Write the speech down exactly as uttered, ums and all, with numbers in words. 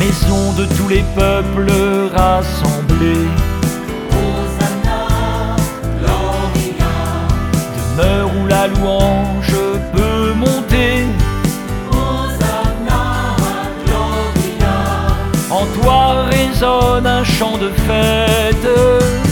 maison de tous les peuples rassemblés. Hosanna, Gloria, Demeure où la louange peut monter. Hosanna, Gloria, En toi résonne un chant de fête.